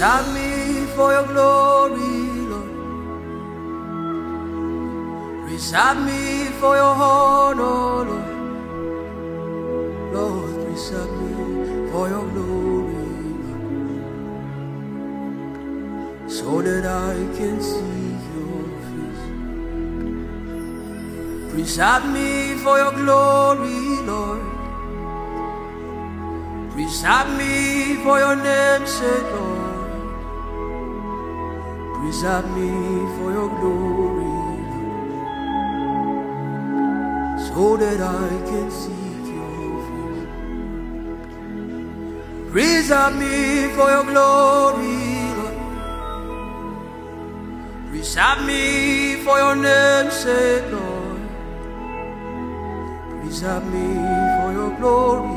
Preserve me for your glory, Lord. Preserve me for your honor, Lord. Lord, preserve me for your glory, Lord, so that I can see your face. Preserve me for your glory, Lord. Preserve me for your name's sake, Lord. Preserve me for your glory, Lord, so that I can seek your face. Preserve me for your glory, Lord. Preserve me for your name's sake, Lord. Preserve me for your glory,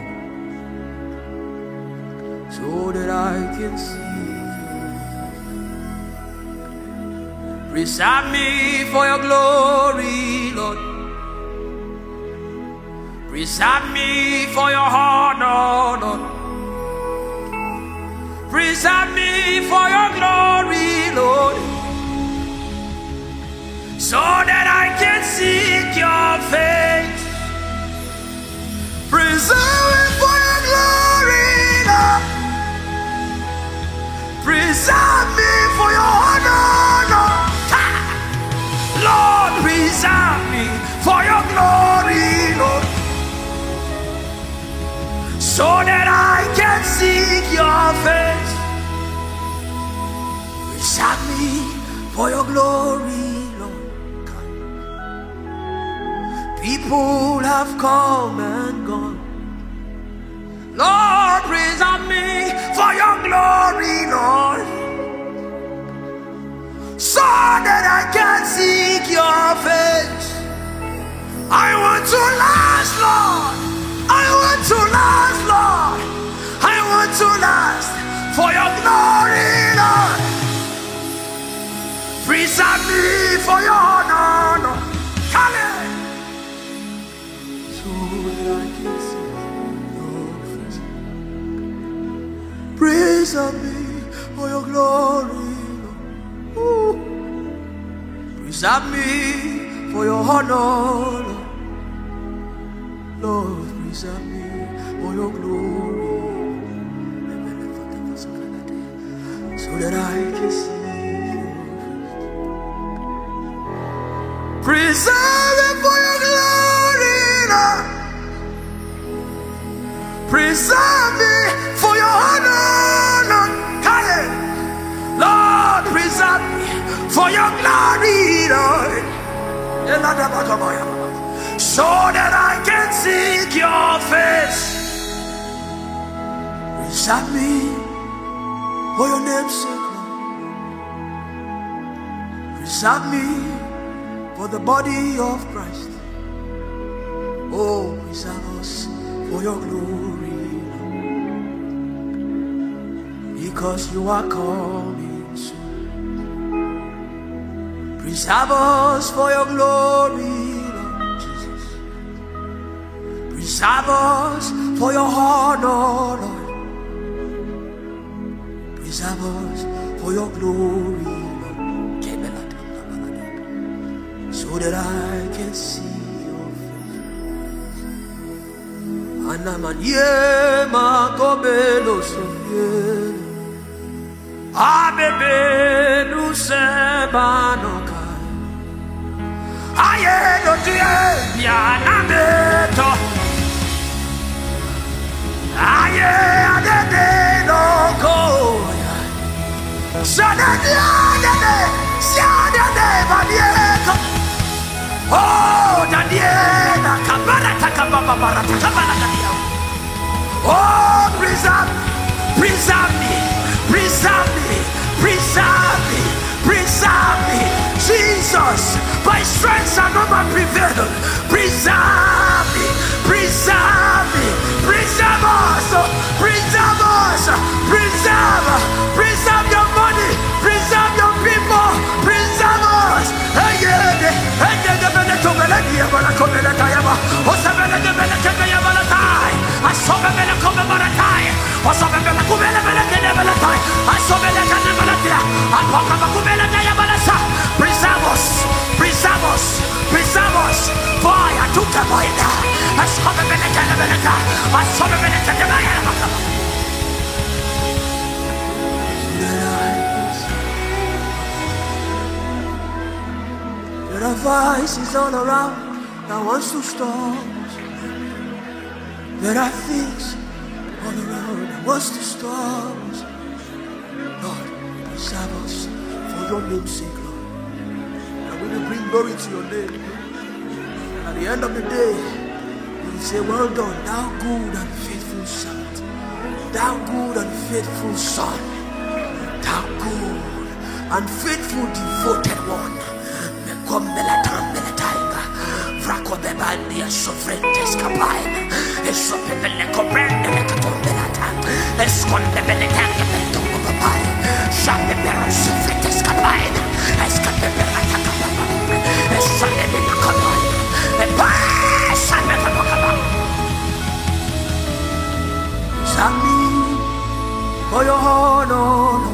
so that I can see you. Preserve me for your glory, Lord. Preserve me for your honor, Lord. Preserve me for your glory, Lord, so that I can seek your face. Preserve me for your glory, Lord. Preserve me for your honor, Lord. Lord, preserve me for your glory, Lord, so that I can seek your face. Preserve me for your glory, Lord. People have come and gone. Lord, preserve me for your glory, Lord, so that I can seek your face. I want to last, Lord. I want to last, Lord. I want to last for your glory, Lord. Preserve me for your honor, Lord. Come in, so that I can see your face. Preserve me for your glory, Lord. Ooh. Preserve me for your honor, Lord. Lord, preserve me for your glory, so that I can see your face. Preserve me for your glory, Lord. Preserve me for your honor, Lord. Lord, preserve me for your glory, Lord, so that I can seek your face. Preserve me for your name's sake, Lord. Preserve me for the body of Christ. Oh, preserve us for your glory, Lord, because you are coming soon. Preserve us for your glory, preserve us for your honor, Lord. Preserve us for your glory, Lord, so that I can see your face. Anamanye makobelo sofye, abebe nusebanoka, aye no tie yanameto. Aye, adede no go. Sadade, sadade, badieko. Oh, dadiena, kabarata, kababarata, kabarata. Oh, preserve, preserve me, preserve me, preserve me, preserve me. Jesus, by strength shall no man prevail. Preserve me, preserve me, preserve us, preserve us, preserve, preserve your money, preserve your people, preserve us. I saw There are voices all around that wants to stop us. There are things all around that wants to stop us. Lord, preserve us for your name's sake, Lord. And we will bring glory to your name. And at the end of the day, we will say, well done, thou good and faithful servant. Thou good and faithful son. Thou good and faithful devoted one. Vraco bebandia soffrentes capaina e soppele coprende le catombelata e sconde belle tanghe per tombo papai sape per soffrentes capaina e scape per la cacapapa e sale di la capaina e poi sape per la capaina Sami for your honor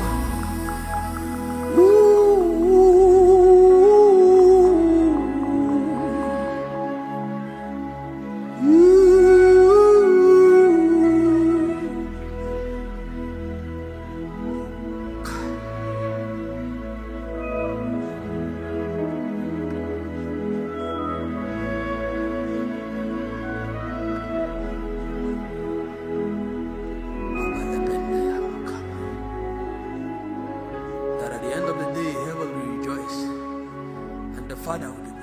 Father will